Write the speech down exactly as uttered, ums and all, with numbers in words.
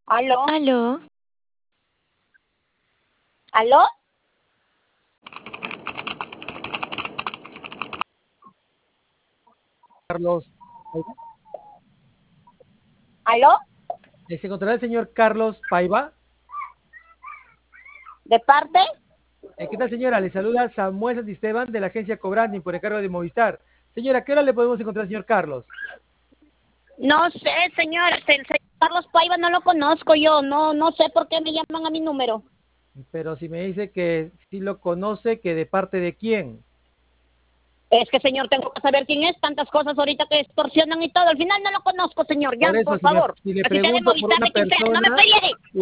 ¿Aló? ¿Aló? ¿Aló? Carlos. ¿Aló? ¿Se encontrará el señor Carlos Paiva? ¿De parte? Eh, ¿Qué tal, señora? Le saluda Samuel Santisteban de la agencia Cobranding por encargo de Movistar. Señora, ¿a qué hora le podemos encontrar al señor Carlos? No sé, señor. El señor Carlos Paiva no lo conozco yo. No, no sé por qué me llaman a mi número. Pero si me dice que sí lo conoce, ¿que de parte de quién? Es que, señor, tengo que saber quién es. Tantas cosas ahorita que extorsionan y todo. Al final no lo conozco, señor. Ya, Por eso, por si, me, favor. si le Así sea de pregunto por Movistar, una de quien sea. No me persona, pelee.